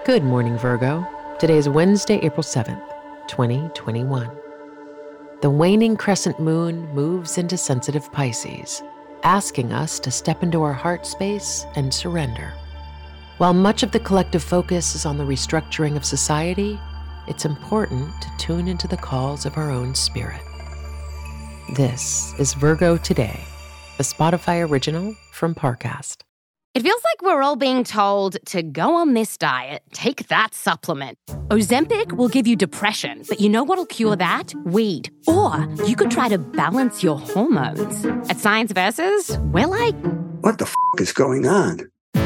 Good morning, Virgo. Today is Wednesday, April 7th, 2021. The waning crescent moon moves into sensitive Pisces, asking us to step into our heart space and surrender. While much of the collective focus is on the restructuring of society, it's important to tune into the calls of our own spirit. This is Virgo Today, a Spotify original from Parcast. It feels like we're all being told to go on this diet, take that supplement. Ozempic will give you depression, but you know what'll cure that? Weed. Or you could try to balance your hormones. At Science Versus, we're like, what the is going on?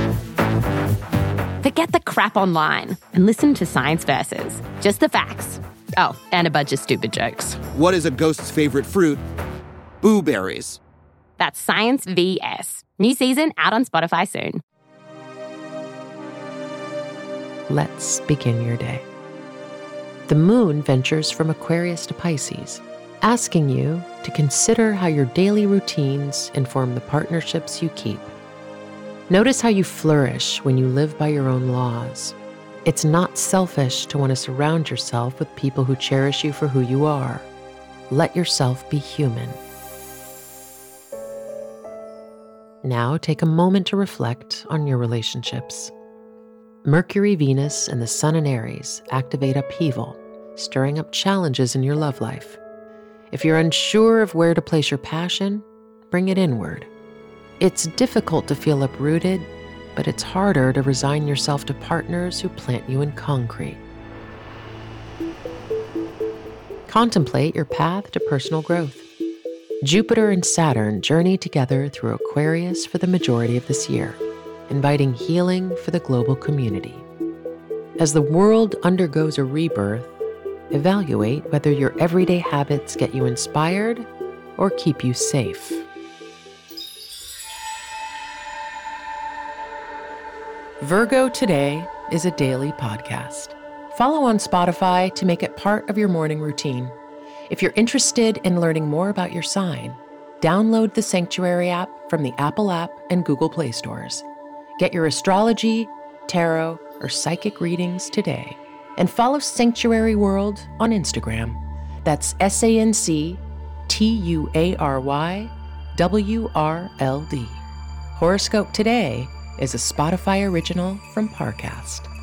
Forget the crap online and listen to Science Versus. Just the facts. Oh, and a bunch of stupid jokes. What is a ghost's favorite fruit? Blueberries. That's Science VS. New season out on Spotify soon. Let's begin your day. The moon ventures from Aquarius to Pisces, asking you to consider how your daily routines inform the partnerships you keep. Notice how you flourish when you live by your own laws. It's not selfish to want to surround yourself with people who cherish you for who you are. Let yourself be human. Now take a moment to reflect on your relationships. Mercury, Venus, and the Sun in Aries activate upheaval, stirring up challenges in your love life. If you're unsure of where to place your passion, bring it inward. It's difficult to feel uprooted, but it's harder to resign yourself to partners who plant you in concrete. Contemplate your path to personal growth. Jupiter and Saturn journey together through Aquarius for the majority of this year, inviting healing for the global community. As the world undergoes a rebirth, evaluate whether your everyday habits get you inspired or keep you safe. Virgo Today is a daily podcast. Follow on Spotify to make it part of your morning routine. If you're interested in learning more about your sign, download the Sanctuary app from the Apple app and Google Play stores. Get your astrology, tarot, or psychic readings today. And follow Sanctuary World on Instagram. That's SanctuaryWRLD. Horoscope Today is a Spotify original from Parcast.